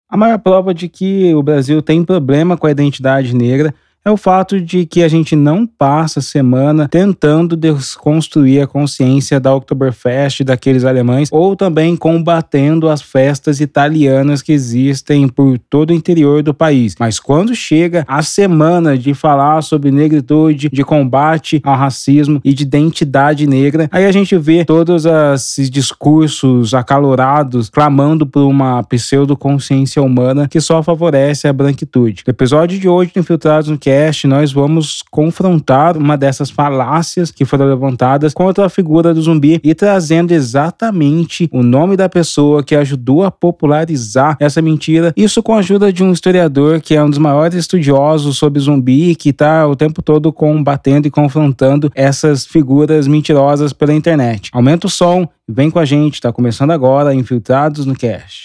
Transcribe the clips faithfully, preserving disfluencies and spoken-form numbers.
A maior prova de que o Brasil tem problema com a identidade negra é o fato de que a gente não passa a semana tentando desconstruir a consciência da Oktoberfest daqueles alemães, ou também combatendo as festas italianas que existem por todo o interior do país. Mas quando chega a semana de falar sobre negritude, de combate ao racismo e de identidade negra, aí a gente vê todos esses discursos acalorados clamando por uma pseudo-consciência humana que só favorece a branquitude. No episódio de hoje do Infiltrados no Cast, nós vamos confrontar uma dessas falácias que foram levantadas contra a figura do zumbi e trazendo exatamente o nome da pessoa que ajudou a popularizar essa mentira. Isso com a ajuda de um historiador que é um dos maiores estudiosos sobre zumbi e que está o tempo todo combatendo e confrontando essas figuras mentirosas pela internet. Aumenta o som, vem com a gente, está começando agora Infiltrados no Cast.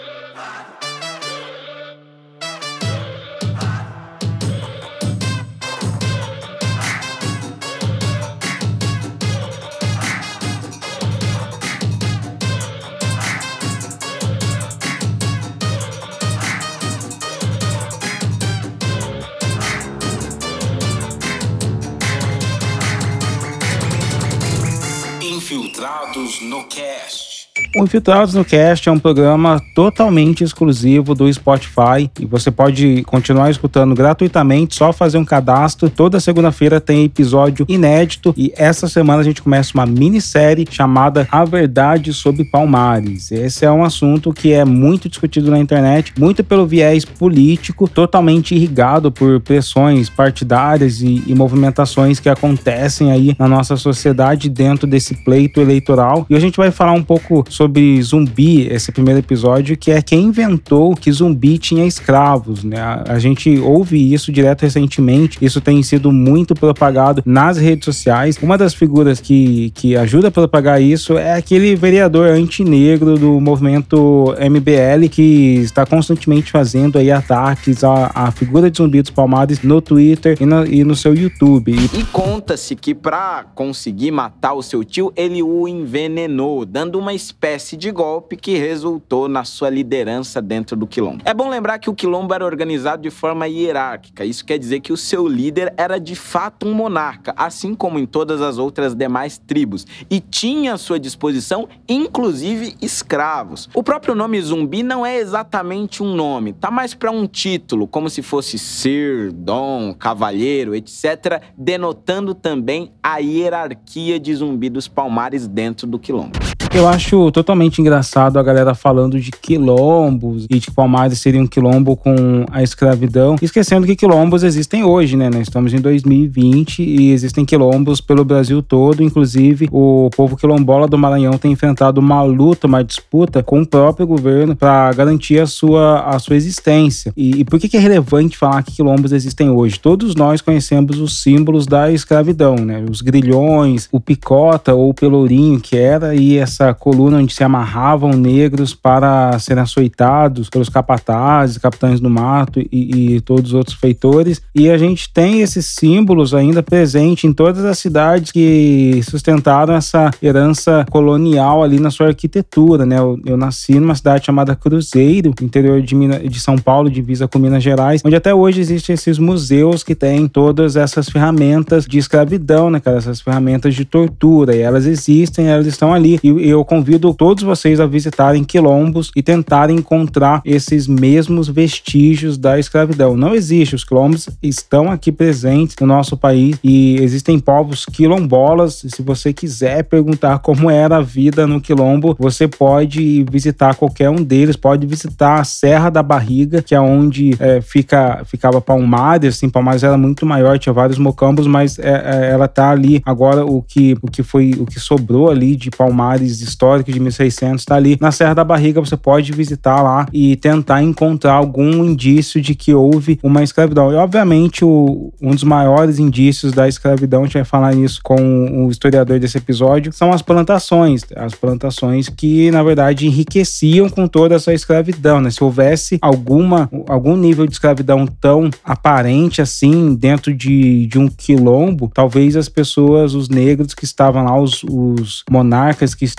Infiltrados no Cast. O Infiltrados no Cast é um programa totalmente exclusivo do Spotify e você pode continuar escutando gratuitamente, só fazer um cadastro. Toda segunda-feira tem episódio inédito e essa semana a gente começa uma minissérie chamada A Verdade sobre Palmares. Esse é um assunto que é muito discutido na internet, muito pelo viés político, totalmente irrigado por pressões partidárias e, e movimentações que acontecem aí na nossa sociedade dentro desse pleito eleitoral. E a gente vai falar um pouco sobre zumbi, esse primeiro episódio, que é quem inventou que zumbi tinha escravos, né? A, a gente ouve isso direto recentemente, isso tem sido muito propagado nas redes sociais. Uma das figuras que, que ajuda a propagar isso é aquele vereador antinegro do movimento M B L que está constantemente fazendo aí ataques à, à figura de Zumbi dos Palmares no Twitter e no, e no seu YouTube. E conta-se que para conseguir matar o seu tio, ele o envenenou, dando uma espécie de golpe que resultou na sua liderança dentro do quilombo. É bom lembrar que o quilombo era organizado de forma hierárquica. Isso quer dizer que o seu líder era de fato um monarca, assim como em todas as outras demais tribos, e tinha à sua disposição, inclusive, escravos. O próprio nome zumbi não é exatamente um nome, tá mais para um título, como se fosse Sir, Dom, Cavalheiro, etcétera, denotando também a hierarquia de Zumbi dos Palmares dentro do quilombo. Eu acho totalmente engraçado a galera falando de quilombos e de que Palmares seria um quilombo com a escravidão, esquecendo que quilombos existem hoje, né? Nós estamos em dois mil e vinte e existem quilombos pelo Brasil todo, inclusive o povo quilombola do Maranhão tem enfrentado uma luta, uma disputa com o próprio governo para garantir a sua, a sua existência. E, e por que, que é relevante falar que quilombos existem hoje? Todos nós conhecemos os símbolos da escravidão, né? Os grilhões, o picota ou o pelourinho que era, e essa essa coluna onde se amarravam negros para serem açoitados pelos capatazes, capitães do mato e, e todos os outros feitores. E a gente tem esses símbolos ainda presentes em todas as cidades que sustentaram essa herança colonial ali na sua arquitetura, né? Eu, eu nasci numa cidade chamada Cruzeiro, interior de, Minas, de São Paulo, divisa com Minas Gerais, onde até hoje existem esses museus que têm todas essas ferramentas de escravidão, né, cara? Essas ferramentas de tortura, e elas existem, elas estão ali. E eu convido todos vocês a visitarem quilombos e tentarem encontrar esses mesmos vestígios da escravidão. Não existe, os quilombos estão aqui presentes no nosso país e existem povos quilombolas. Se você quiser perguntar como era a vida no quilombo, você pode visitar qualquer um deles, pode visitar a Serra da Barriga, que é onde é, fica, ficava Palmares. Assim, Palmares era muito maior, tinha vários mocambos, mas é, é, ela tá ali agora. O que, o que foi, o que sobrou ali de Palmares histórico de mil e seiscentos tá ali na Serra da Barriga. Você pode visitar lá e tentar encontrar algum indício de que houve uma escravidão. E obviamente o, um dos maiores indícios da escravidão, a gente vai falar isso com o historiador desse episódio, são as plantações, as plantações que na verdade enriqueciam com toda essa escravidão, né? Se houvesse alguma, algum nível de escravidão tão aparente assim dentro de, de um quilombo, talvez as pessoas, os negros que estavam lá, os, os monarcas que estavam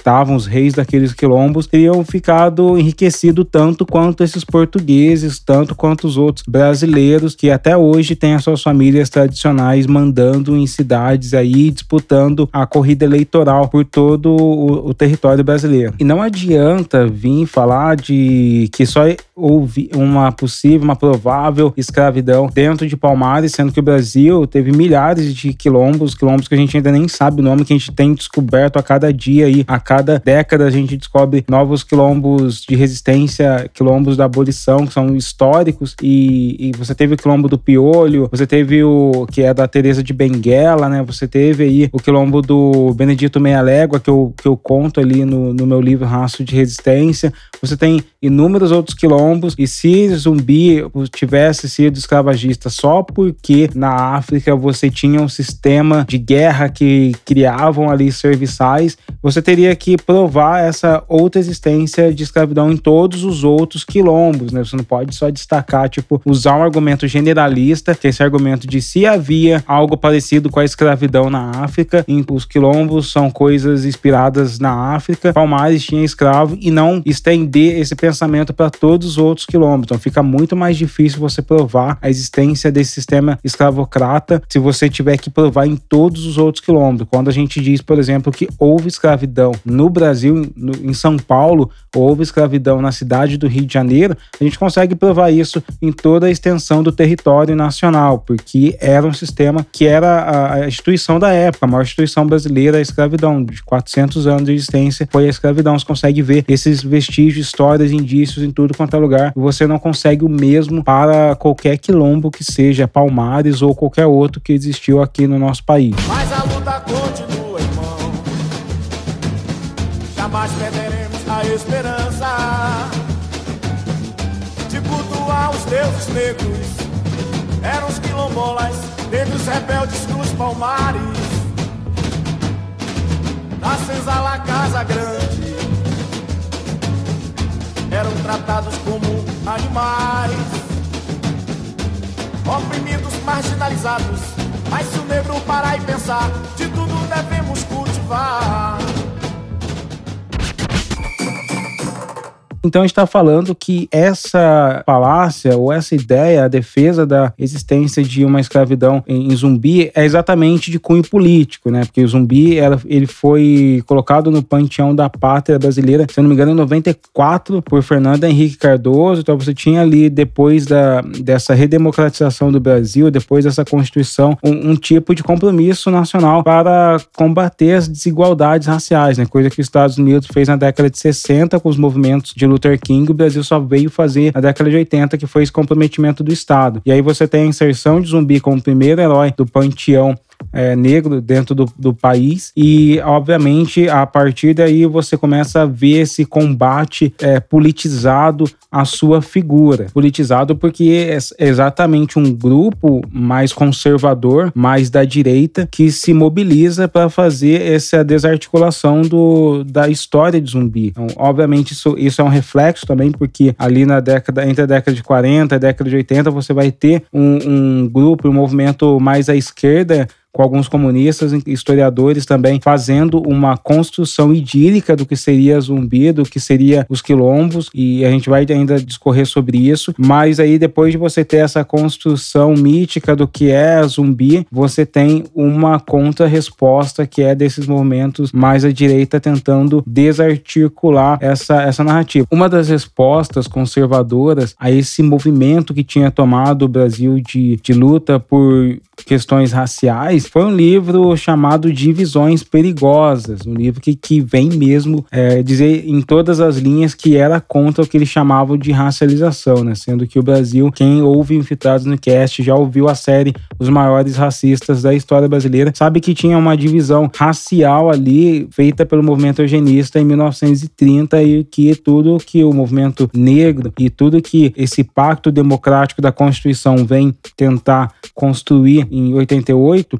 estavam, os reis daqueles quilombos, teriam ficado enriquecido tanto quanto esses portugueses, tanto quanto os outros brasileiros que até hoje têm as suas famílias tradicionais mandando em cidades aí, disputando a corrida eleitoral por todo o, o território brasileiro. E não adianta vir falar de que só houve uma possível, uma provável escravidão dentro de Palmares, sendo que o Brasil teve milhares de quilombos, quilombos que a gente ainda nem sabe o nome, que a gente tem descoberto a cada dia aí, a cada década a gente descobre novos quilombos de resistência, quilombos da abolição, que são históricos, e, e você teve o quilombo do Piolho, você teve o que é da Teresa de Benguela, né? Você teve aí o quilombo do Benedito Meia Légua, que eu, que eu conto ali no, no meu livro Rastro de Resistência. Você tem inúmeros outros quilombos, e se Zumbi tivesse sido escravagista só porque na África você tinha um sistema de guerra que criavam ali serviçais, você teria que provar essa outra existência de escravidão em todos os outros quilombos, né? Você não pode só destacar, tipo, usar um argumento generalista, que é esse argumento de se havia algo parecido com a escravidão na África, em, os quilombos são coisas inspiradas na África, Palmares tinha escravo, e não estender esse pensamento para todos os outros quilombos. Então fica muito mais difícil você provar a existência desse sistema escravocrata se você tiver que provar em todos os outros quilombos. Quando a gente diz, por exemplo, que houve escravidão no Brasil, no, em São Paulo, houve escravidão na cidade do Rio de Janeiro, a gente consegue provar isso em toda a extensão do território nacional, porque era um sistema que era a instituição da época, a maior instituição brasileira, a escravidão, de quatrocentos anos de existência, foi a escravidão. Você consegue ver esses vestígios, histórias, indícios em tudo quanto é lugar, e você não consegue o mesmo para qualquer quilombo que seja Palmares ou qualquer outro que existiu aqui no nosso país. Mas a luta continua, irmão. Jamais perderemos a esperança de cultuar os deuses negros. Eram os quilombolas, negros rebeldes dos Palmares. Na senzala Casa Grande, eram tratados como animais, oprimidos, marginalizados. Mas se o negro parar e pensar, de tudo devemos cultivar. Então a gente está falando que essa falácia ou essa ideia, a defesa da existência de uma escravidão em Zumbi é exatamente de cunho político, né? Porque o Zumbi ela, ele foi colocado no panteão da pátria brasileira, se eu não me engano, em noventa e quatro, por Fernando Henrique Cardoso. Então você tinha ali, depois da, dessa redemocratização do Brasil, depois dessa Constituição, um, um tipo de compromisso nacional para combater as desigualdades raciais, né? Coisa que os Estados Unidos fez na década de sessenta com os movimentos de Luther King, o Brasil só veio fazer na década de oitenta, que foi esse comprometimento do Estado. E aí você tem a inserção de Zumbi como primeiro herói do panteão É, negro dentro do, do país, e obviamente a partir daí você começa a ver esse combate é, politizado à sua figura, politizado porque é exatamente um grupo mais conservador, mais da direita, que se mobiliza para fazer essa desarticulação do, da história de Zumbi. Então, obviamente isso, isso é um reflexo também, porque ali na década, entre a década de quarenta e a década de oitenta, você vai ter um, um grupo, um movimento mais à esquerda, com alguns comunistas e historiadores também fazendo uma construção idílica do que seria Zumbi, do que seria os quilombos, e a gente vai ainda discorrer sobre isso, mas aí depois de você ter essa construção mítica do que é Zumbi, você tem uma contra-resposta que é desses movimentos mais à direita tentando desarticular essa, essa narrativa. Uma das respostas conservadoras a esse movimento que tinha tomado o Brasil de, de luta por questões raciais foi um livro chamado Divisões Perigosas, um livro que, que vem mesmo é, dizer em todas as linhas que era contra o que eles chamavam de racialização, né? Sendo que o Brasil, quem ouve Infiltrados no Cast, já ouviu a série Os Maiores Racistas da História Brasileira, sabe que tinha uma divisão racial ali feita pelo movimento eugenista em mil novecentos e trinta, e que tudo que o movimento negro e tudo que esse pacto democrático da Constituição vem tentar construir em oitenta e oito,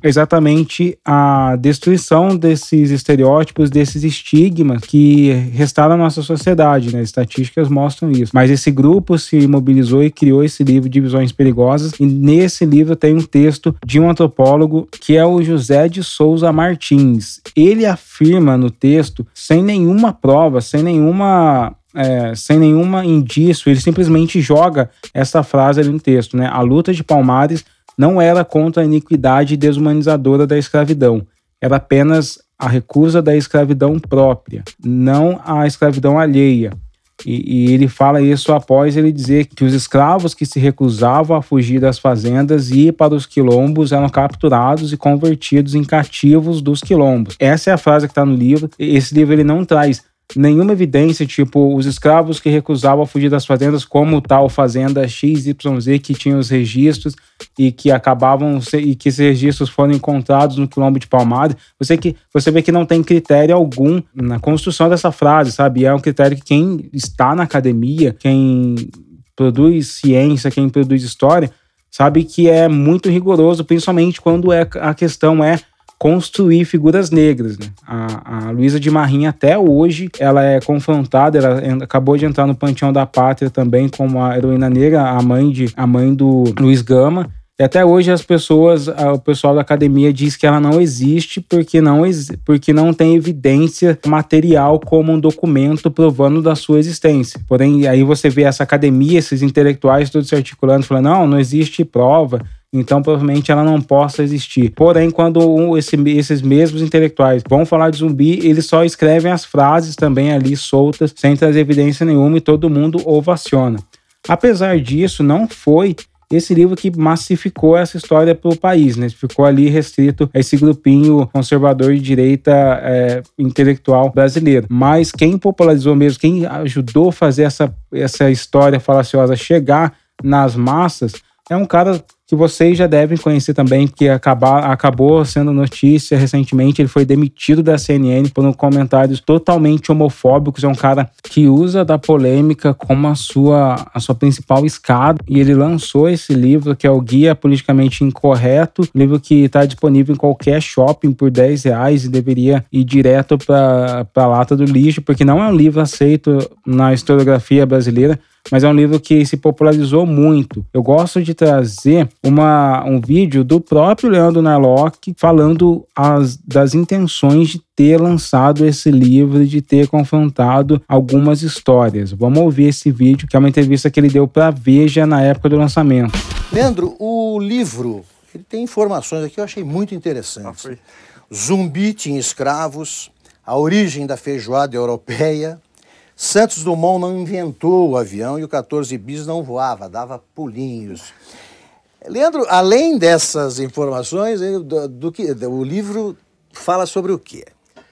exatamente a destruição desses estereótipos, desses estigmas que restaram na nossa sociedade, né? Estatísticas mostram isso. Mas esse grupo se mobilizou e criou esse livro de Visões Perigosas, e nesse livro tem um texto de um antropólogo que é o José de Souza Martins. Ele afirma no texto, sem nenhuma prova, sem nenhuma... É, sem nenhuma indício, ele simplesmente joga essa frase ali no texto, né? A luta de Palmares não era contra a iniquidade desumanizadora da escravidão, era apenas a recusa da escravidão própria, não a escravidão alheia. E, e ele fala isso após ele dizer que os escravos que se recusavam a fugir das fazendas e ir para os quilombos eram capturados e convertidos em cativos dos quilombos. Essa é a frase que está no livro. Esse livro ele não traz nenhuma evidência, tipo, os escravos que recusavam a fugir das fazendas, como tal fazenda X Y Z que tinha os registros e que acabavam, e que esses registros foram encontrados no quilombo de Palmares. Você, que, você vê que não tem critério algum na construção dessa frase, sabe? É um critério que quem está na academia, quem produz ciência, quem produz história, sabe que é muito rigoroso, principalmente quando é, a questão é construir figuras negras, né? A, a Luísa de Marinha, até hoje, ela é confrontada, ela acabou de entrar no Panteão da Pátria também como a heroína negra, a mãe, de, a mãe do Luiz Gama. E até hoje as pessoas, o pessoal da academia diz que ela não existe porque não, porque não tem evidência material como um documento provando da sua existência. Porém, aí você vê essa academia, esses intelectuais todos se articulando, falando, não, não existe prova, então provavelmente ela não possa existir. Porém, quando um, esse, esses mesmos intelectuais vão falar de zumbi, eles só escrevem as frases também ali soltas, sem trazer evidência nenhuma, e todo mundo ovaciona. Apesar disso, não foi esse livro que massificou essa história para o país, né? Ficou ali restrito a esse grupinho conservador de direita é, intelectual brasileiro. Mas quem popularizou mesmo, quem ajudou a fazer essa, essa história falaciosa chegar nas massas, é um cara que vocês já devem conhecer também, que acaba, acabou sendo notícia recentemente. Ele foi demitido da C N N por comentários totalmente homofóbicos. É um cara que usa da polêmica como a sua, a sua principal escada, e ele lançou esse livro, que é o Guia Politicamente Incorreto, livro que está disponível em qualquer shopping por dez reais e deveria ir direto para a lata do lixo, porque não é um livro aceito na historiografia brasileira, mas é um livro que se popularizou muito. Eu gosto de trazer uma, um vídeo do próprio Leandro Narlock falando as, das intenções de ter lançado esse livro, de ter confrontado algumas histórias. Vamos ouvir esse vídeo, que é uma entrevista que ele deu para a Veja na época do lançamento. Leandro, o livro ele tem informações aqui que eu achei muito interessantes. Ah, Zumbi tinha escravos, a origem da feijoada europeia, Santos Dumont não inventou o avião e o quatorze bis não voava, dava pulinhos. Leandro, além dessas informações, do, do que, o livro fala sobre o quê?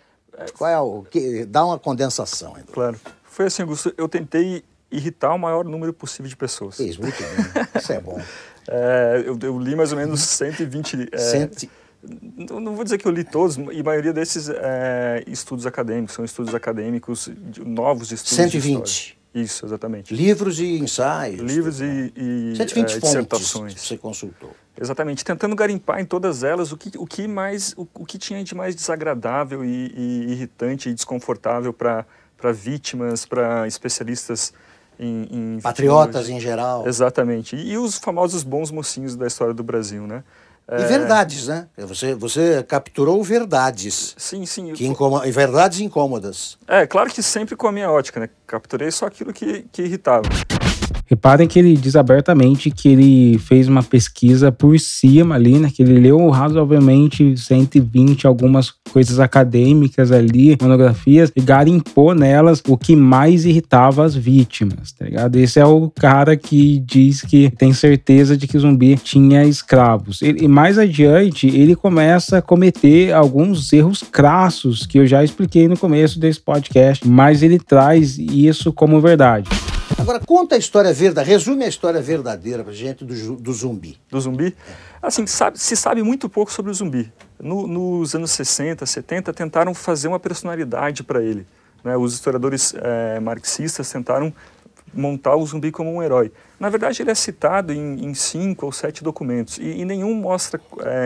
Qual é o que? Dá uma condensação. Então. Claro. Foi assim, Augusto, eu tentei irritar o maior número possível de pessoas. Isso, muito bem. Isso é bom. é, eu, eu li mais ou menos cento e vinte... É, Cento... Não vou dizer que eu li todos, e a maioria desses é, estudos acadêmicos, são estudos acadêmicos, de, novos estudos cento e vinte. De história. Isso, exatamente. Livros e ensaios. Livros e, e cento e vinte é, dissertações que você consultou. Exatamente, tentando garimpar em todas elas o que, o que, mais, o, o que tinha de mais desagradável e, e irritante e desconfortável para vítimas, para especialistas em... em patriotas em geral. Exatamente, e, e os famosos bons mocinhos da história do Brasil, né? E verdades, né? Você, você capturou verdades. Sim, sim. Que incom... Verdades incômodas. É, claro que sempre com a minha ótica, né? Capturei só aquilo que, que irritava. Reparem que ele diz abertamente que ele fez uma pesquisa por cima ali, né? Que ele leu razoavelmente cento e vinte algumas coisas acadêmicas ali, monografias, e garimpou nelas o que mais irritava as vítimas, tá ligado? Esse é o cara que diz que tem certeza de que o zumbi tinha escravos. Ele, e mais adiante, ele começa a cometer alguns erros crassos que eu já expliquei no começo desse podcast, mas ele traz isso como verdade. Agora, conta a história verdadeira, resume a história verdadeira pra gente do, do zumbi. Do zumbi? Assim, sabe, se sabe muito pouco sobre o zumbi. No, nos anos sessenta, setenta, tentaram fazer uma personalidade para ele. Né? Os historiadores é, marxistas tentaram montar o zumbi como um herói. Na verdade, ele é citado em, em cinco ou sete documentos, e, e nenhum mostra é,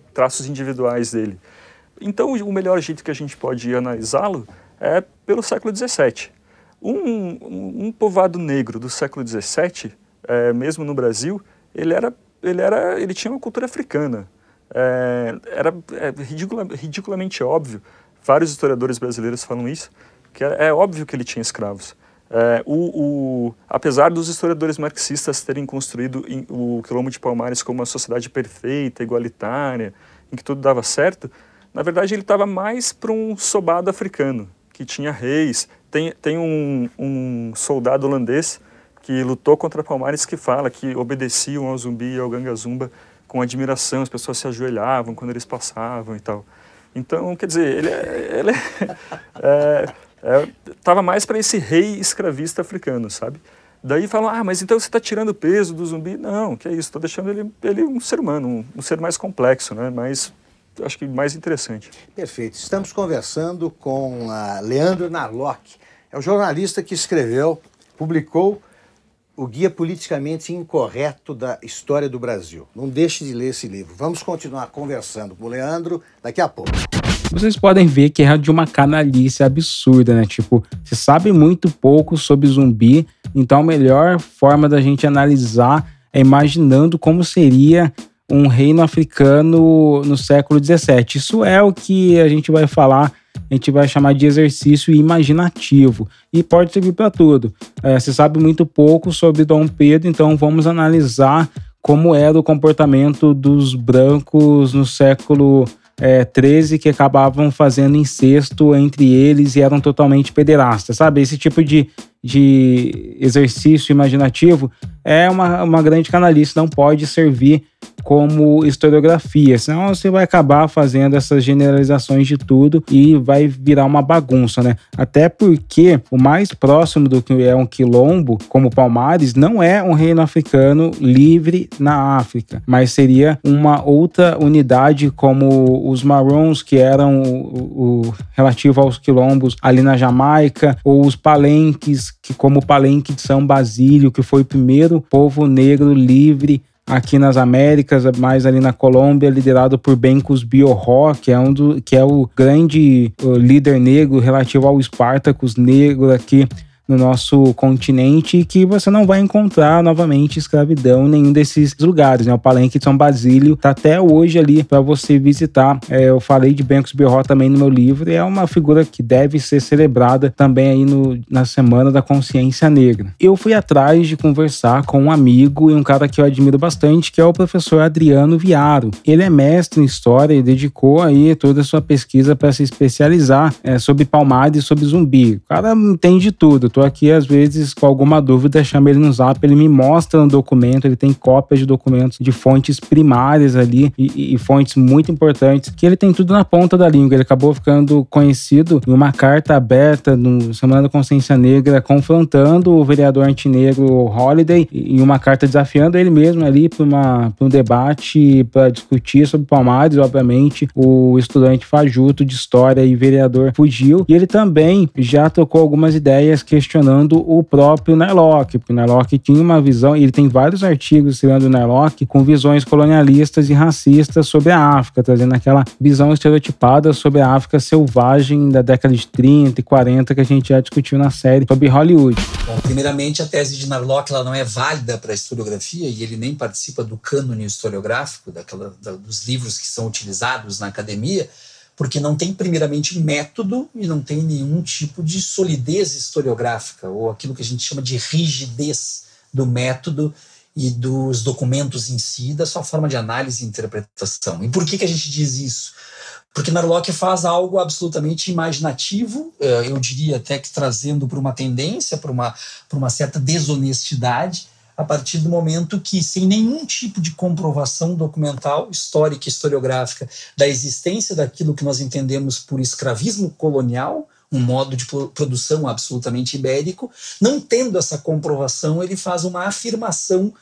traços individuais dele. Então, o melhor jeito que a gente pode analisá-lo é pelo século dezessete. Um, um, um povoado negro do século dezessete, é, mesmo no Brasil, ele, era, ele, era, ele tinha uma cultura africana. É, era é, ridicula, ridiculamente óbvio, vários historiadores brasileiros falam isso, que é, é óbvio que ele tinha escravos. É, o, o, apesar dos historiadores marxistas terem construído em, o Quilombo de Palmares como uma sociedade perfeita, igualitária, em que tudo dava certo, na verdade ele estava mais para um sobado africano, que tinha reis. Tem, tem um, um soldado holandês que lutou contra Palmares que fala que obedeciam ao Zumbi e ao Gangazumba com admiração, as pessoas se ajoelhavam quando eles passavam e tal. Então, quer dizer, ele ele estava é, é, mais para esse rei escravista africano, sabe? Daí falam, ah, mas então você está tirando o peso do Zumbi? Não, que é isso, estou deixando ele, ele um ser humano, um, um ser mais complexo, né? Mais, acho que mais interessante. Perfeito. Estamos conversando com a Leandro Narlock. É o jornalista que escreveu, publicou o Guia Politicamente Incorreto da História do Brasil. Não deixe de ler esse livro. Vamos continuar conversando com o Leandro daqui a pouco. Vocês podem ver que é de uma canalice absurda, né? Tipo, você sabe muito pouco sobre Zumbi, então a melhor forma da gente analisar é imaginando como seria um reino africano no século dezessete. Isso é o que a gente vai falar, a gente vai chamar de exercício imaginativo. E pode servir para tudo. É, você sabe muito pouco sobre Dom Pedro, então vamos analisar como era o comportamento dos brancos no século é, treze, que acabavam fazendo incesto entre eles e eram totalmente pederastas, sabe? Esse tipo de, de exercício imaginativo é uma, uma grande canalice, não pode servir como historiografia, senão você vai acabar fazendo essas generalizações de tudo e vai virar uma bagunça, né? Até porque o mais próximo do que é um quilombo, como Palmares, não é um reino africano livre na África, mas seria uma outra unidade como os Marrons, que eram o, o relativo aos quilombos ali na Jamaica, ou os palenques, que como o palenque de São Basílio, que foi o primeiro povo negro livre aqui nas Américas, mais ali na Colômbia, liderado por Bencos Biorró, que é, um do, que é o grande o líder negro relativo ao Espartacus negro aqui no nosso continente, que você não vai encontrar novamente escravidão em nenhum desses lugares, né? O Palenque de São Basílio tá até hoje ali para você visitar. É, eu falei de Bencos Biorró também no meu livro, e é uma figura que deve ser celebrada também aí no, na Semana da Consciência Negra. Eu fui atrás de conversar com um amigo e um cara que eu admiro bastante, que é o professor Adriano Viaro. Ele é mestre em História e dedicou aí toda a sua pesquisa para se especializar é, sobre Palmares e sobre Zumbi. O cara entende tudo. Tô aqui, às vezes, com alguma dúvida, chamo ele no Zap, ele me mostra um documento, ele tem cópias de documentos de fontes primárias ali e, e fontes muito importantes, que ele tem tudo na ponta da língua. Ele acabou ficando conhecido em uma carta aberta no Semana da Consciência Negra, confrontando o vereador antinegro Holliday, em uma carta desafiando ele mesmo ali para um debate, para discutir sobre Palmares. Obviamente, o estudante fajuto de História e vereador fugiu, e ele também já trocou algumas ideias questionando o próprio Narlock, porque o Narlock tinha uma visão, e ele tem vários artigos citando o Narlock com visões colonialistas e racistas sobre a África, trazendo aquela visão estereotipada sobre a África selvagem da década de trinta e quarenta que a gente já discutiu na série sobre Hollywood. Bom, primeiramente, a tese de Narlock ela não é válida para a historiografia, e ele nem participa do cânone historiográfico, daquela, da, dos livros que são utilizados na academia, porque não tem, primeiramente, método e não tem nenhum tipo de solidez historiográfica, ou aquilo que a gente chama de rigidez do método e dos documentos em si, da sua forma de análise e interpretação. E por que, que a gente diz isso? Porque Narlock faz algo absolutamente imaginativo, eu diria até que trazendo para uma tendência, para uma, para uma certa desonestidade, a partir do momento que, sem nenhum tipo de comprovação documental, histórica e historiográfica da existência daquilo que nós entendemos por escravismo colonial, um modo de produção absolutamente ibérico, não tendo essa comprovação, ele faz uma afirmação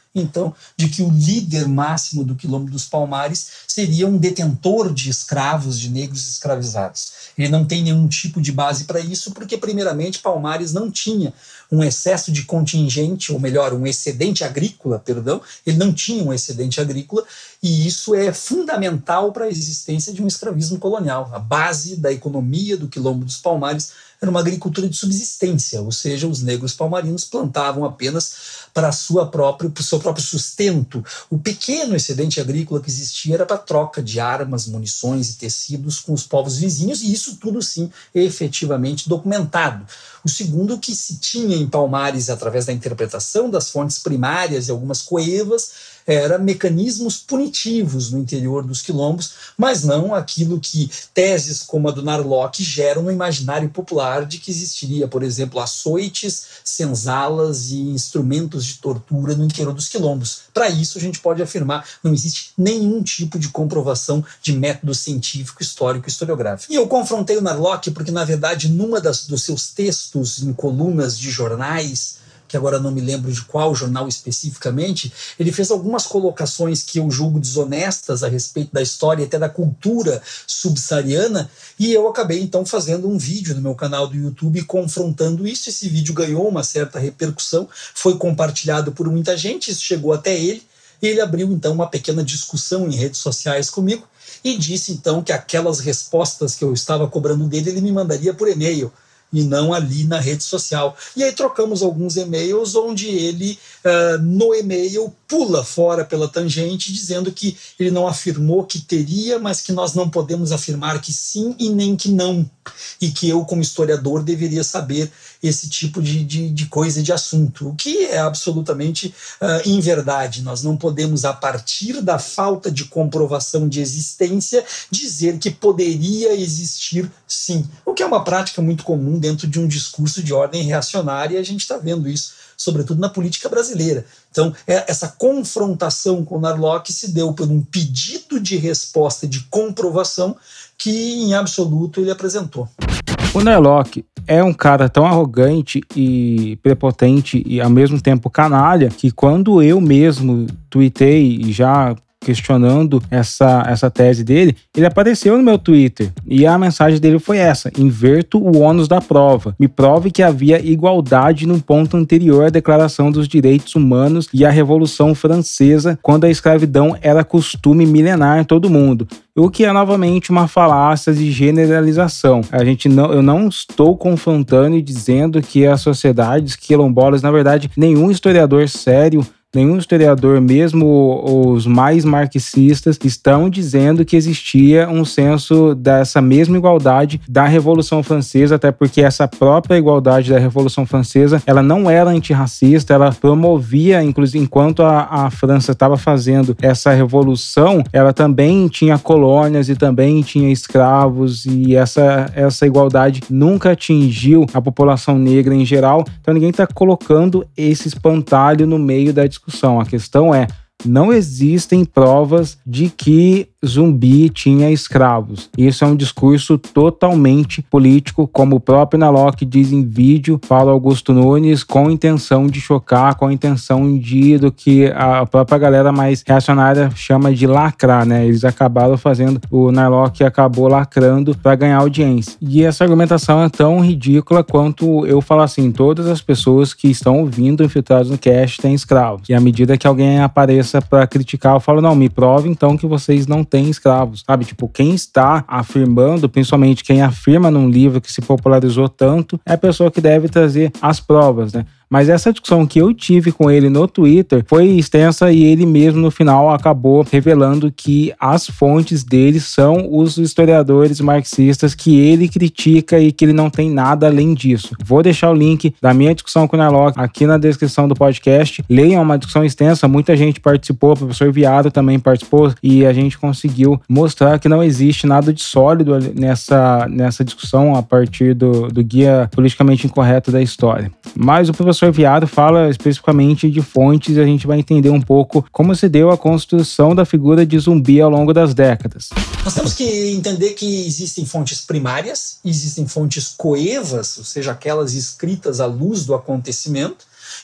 então, de que o líder máximo do Quilombo dos Palmares seria um detentor de escravos, de negros escravizados. Ele não tem nenhum tipo de base para isso, porque, primeiramente, Palmares não tinha um excesso de contingente, ou melhor, um excedente agrícola, perdão, ele não tinha um excedente agrícola, e isso é fundamental para a existência de um escravismo colonial. A base da economia do Quilombo dos Palmares era uma agricultura de subsistência, ou seja, os negros palmarinos plantavam apenas para, a sua própria, para o seu próprio sustento. O pequeno excedente agrícola que existia era para troca de armas, munições e tecidos com os povos vizinhos, e isso tudo, sim, é efetivamente documentado. O segundo que se tinha em Palmares, através da interpretação das fontes primárias e algumas coevas, era mecanismos punitivos no interior dos quilombos, mas não aquilo que teses como a do Narlock geram no imaginário popular de que existiria, por exemplo, açoites, senzalas e instrumentos de tortura no interior dos quilombos. Para isso, a gente pode afirmar que não existe nenhum tipo de comprovação de método científico, histórico e historiográfico. E eu confrontei o Narlock porque, na verdade, numa das, dos seus textos em colunas de jornais, que agora não me lembro de qual jornal especificamente, ele fez algumas colocações que eu julgo desonestas a respeito da história e até da cultura subsaariana, e eu acabei então fazendo um vídeo no meu canal do YouTube confrontando isso. Esse vídeo ganhou uma certa repercussão, foi compartilhado por muita gente, isso chegou até ele, e ele abriu então uma pequena discussão em redes sociais comigo, e disse então que aquelas respostas que eu estava cobrando dele, ele me mandaria por e-mail, e não ali na rede social. E aí trocamos alguns e-mails onde ele, uh, no e-mail, pula fora pela tangente, dizendo que ele não afirmou que teria, mas que nós não podemos afirmar que sim e nem que não. E que eu, como historiador, deveria saber esse tipo de, de, de coisa, de assunto. O que é absolutamente uh, inverdade. Nós não podemos, a partir da falta de comprovação de existência, dizer que poderia existir sim. O que é uma prática muito comum dentro de um discurso de ordem reacionária, e a gente está vendo isso, sobretudo na política brasileira. Então, essa confrontação com o Narlock se deu por um pedido de resposta de comprovação que, em absoluto, ele apresentou. O Narlock é um cara tão arrogante e prepotente e, ao mesmo tempo, canalha, que quando eu mesmo tuitei já questionando essa, essa tese dele, ele apareceu no meu Twitter e a mensagem dele foi essa: inverto o ônus da prova, me prove que havia igualdade no ponto anterior à Declaração dos Direitos Humanos e à Revolução Francesa, quando a escravidão era costume milenar em todo mundo. O que é novamente uma falácia de generalização. A gente não, eu não estou confrontando e dizendo que as sociedades quilombolas, na verdade, nenhum historiador sério, nenhum historiador, mesmo os mais marxistas, estão dizendo que existia um senso dessa mesma igualdade da Revolução Francesa, até porque essa própria igualdade da Revolução Francesa, ela não era antirracista, ela promovia, inclusive, enquanto a, a França estava fazendo essa revolução, ela também tinha colônias e também tinha escravos, e essa, essa igualdade nunca atingiu a população negra em geral. Então ninguém está colocando esse espantalho no meio da discussão. A questão é, não existem provas de que Zumbi tinha escravos. Isso é um discurso totalmente político, como o próprio Narlock diz em vídeo, Paulo Augusto Nunes, com intenção de chocar, com intenção de, do que a própria galera mais reacionária chama de lacrar, né? Eles acabaram fazendo, o Narlock acabou lacrando para ganhar audiência. E essa argumentação é tão ridícula quanto eu falo assim, todas as pessoas que estão ouvindo Infiltrados no Cast têm escravos. E à medida que alguém apareça para criticar, eu falo, não, me prove então que vocês não tem escravos, sabe? Tipo, quem está afirmando, principalmente quem afirma num livro que se popularizou tanto, é a pessoa que deve trazer as provas, né? Mas essa discussão que eu tive com ele no Twitter foi extensa e ele mesmo no final acabou revelando que as fontes dele são os historiadores marxistas que ele critica e que ele não tem nada além disso. Vou deixar o link da minha discussão com o Narlock aqui na descrição do podcast. Leiam, uma discussão extensa, muita gente participou, o professor Viado também participou e a gente conseguiu mostrar que não existe nada de sólido nessa, nessa discussão a partir do, do guia politicamente incorreto da história. Mas o professor O professor Viado fala especificamente de fontes e a gente vai entender um pouco como se deu a construção da figura de Zumbi ao longo das décadas. Nós temos que entender que existem fontes primárias, existem fontes coevas, ou seja, aquelas escritas à luz do acontecimento,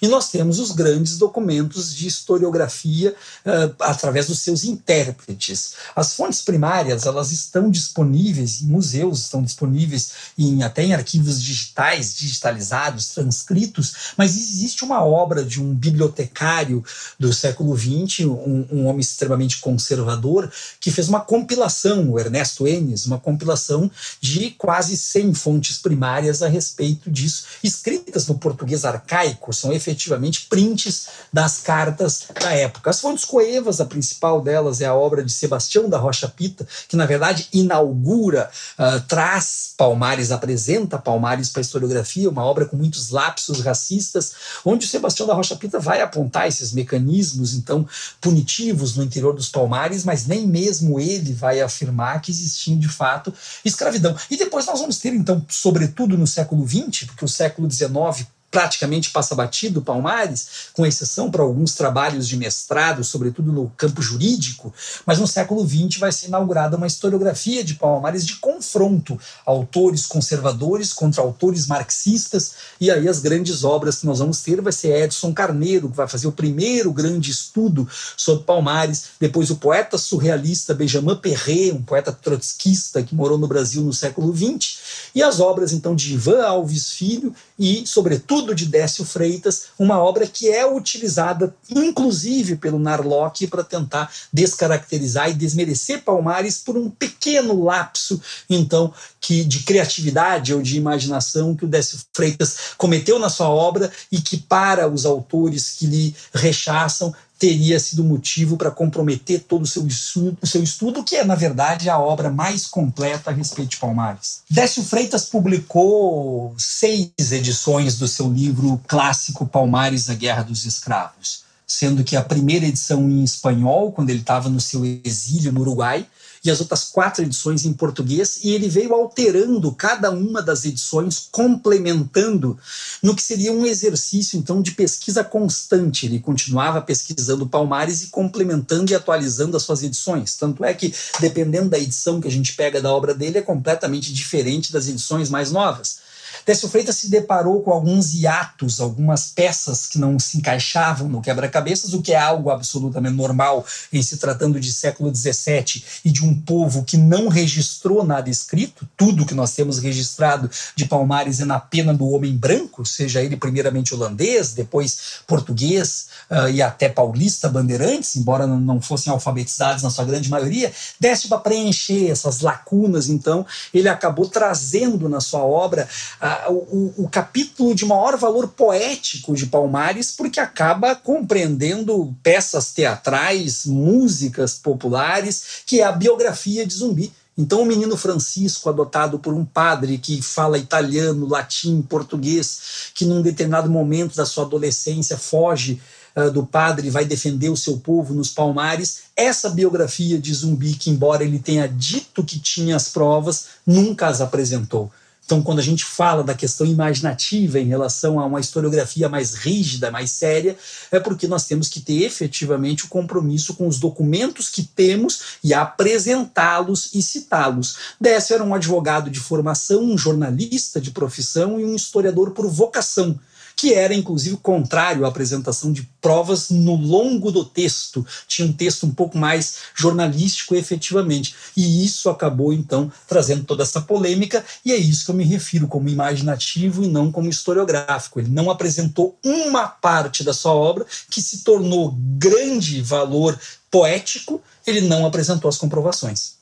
e nós temos os grandes documentos de historiografia uh, através dos seus intérpretes. As fontes primárias, elas estão disponíveis em museus, estão disponíveis em, até em arquivos digitais, digitalizados, transcritos, mas existe uma obra de um bibliotecário do século vinte, um, um homem extremamente conservador, que fez uma compilação, o Ernesto Enes, uma compilação de quase cem fontes primárias a respeito disso, escritas no português arcaico, são efetivamente prints das cartas da época. As fontes coevas, a principal delas é a obra de Sebastião da Rocha Pita, que na verdade inaugura, uh, traz Palmares, apresenta Palmares para a historiografia, uma obra com muitos lapsos racistas, onde o Sebastião da Rocha Pita vai apontar esses mecanismos, então, punitivos no interior dos Palmares, mas nem mesmo ele vai afirmar que existia, de fato, escravidão. E depois nós vamos ter, então, sobretudo no século vinte, porque o século dezenove praticamente passa batido Palmares, com exceção para alguns trabalhos de mestrado, sobretudo no campo jurídico, mas no século vinte vai ser inaugurada uma historiografia de Palmares de confronto, autores conservadores contra autores marxistas, e aí as grandes obras que nós vamos ter vai ser Edson Carneiro, que vai fazer o primeiro grande estudo sobre Palmares, depois o poeta surrealista Benjamin Perret, um poeta trotskista que morou no Brasil no século vinte, e as obras então de Ivan Alves Filho e, sobretudo, de Décio Freitas, uma obra que é utilizada, inclusive, pelo Narlock para tentar descaracterizar e desmerecer Palmares por um pequeno lapso, então, que, de criatividade ou de imaginação que o Décio Freitas cometeu na sua obra e que, para os autores que lhe rechaçam, teria sido motivo para comprometer todo o seu estudo, o seu estudo, que é, na verdade, a obra mais completa a respeito de Palmares. Décio Freitas publicou seis edições do seu livro clássico Palmares, a Guerra dos Escravos, sendo que a primeira edição em espanhol, quando ele estava no seu exílio no Uruguai, e as outras quatro edições em português, e ele veio alterando cada uma das edições, complementando no que seria um exercício, então, de pesquisa constante. Ele continuava pesquisando Palmares e complementando e atualizando as suas edições. Tanto é que, dependendo da edição que a gente pega da obra dele, é completamente diferente das edições mais novas. Décio Freitas se deparou com alguns hiatos, algumas peças que não se encaixavam no quebra-cabeças, o que é algo absolutamente normal em se tratando de século dezessete e de um povo que não registrou nada escrito. Tudo que nós temos registrado de Palmares é na pena do homem branco, seja ele primeiramente holandês, depois português uh, e até paulista, bandeirantes, embora não fossem alfabetizados na sua grande maioria. Décio, para preencher essas lacunas, então, ele acabou trazendo na sua obra uh, O, o capítulo de maior valor poético de Palmares, porque acaba compreendendo peças teatrais, músicas populares, que é a biografia de Zumbi. Então o menino Francisco, adotado por um padre que fala italiano, latim, português, que num determinado momento da sua adolescência foge uh, do padre e vai defender o seu povo nos Palmares, essa biografia de Zumbi, que embora ele tenha dito que tinha as provas, nunca as apresentou. Então, quando a gente fala da questão imaginativa em relação a uma historiografia mais rígida, mais séria, é porque nós temos que ter efetivamente o compromisso com os documentos que temos e apresentá-los e citá-los. Décio era um advogado de formação, um jornalista de profissão e um historiador por vocação, que era, inclusive, contrário à apresentação de provas no longo do texto. Tinha um texto um pouco mais jornalístico, efetivamente. E isso acabou, então, trazendo toda essa polêmica, e é isso que eu me refiro como imaginativo e não como historiográfico. Ele não apresentou uma parte da sua obra que se tornou grande valor poético, ele não apresentou as comprovações.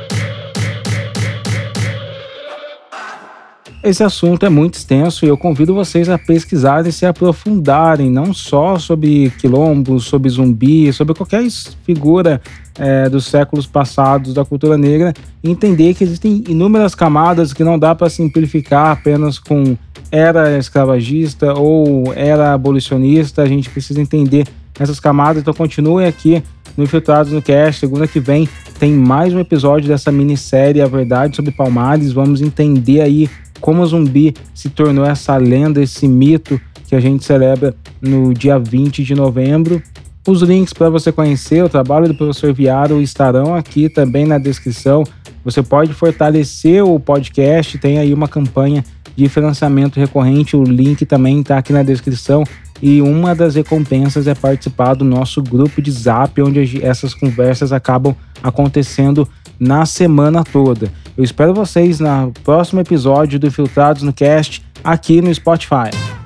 Esse assunto é muito extenso e eu convido vocês a pesquisarem e se aprofundarem, não só sobre quilombos, sobre zumbi, sobre qualquer figura é, dos séculos passados da cultura negra, e entender que existem inúmeras camadas que não dá para simplificar apenas com era escravagista ou era abolicionista. A gente precisa entender essas camadas, então continuem aqui no Infiltrados no Cast. Segunda que vem tem mais um episódio dessa minissérie A Verdade sobre Palmares. Vamos entender aí como o Zumbi se tornou essa lenda, esse mito que a gente celebra no dia vinte de novembro. Os links para você conhecer o trabalho do professor Viaro estarão aqui também na descrição. Você pode fortalecer o podcast, tem aí uma campanha de financiamento recorrente, o link também está aqui na descrição. e uma das recompensas é participar do nosso grupo de Zap, onde essas conversas acabam acontecendo na semana toda. Eu espero vocês no próximo episódio do Infiltrados no Cast, aqui no Spotify.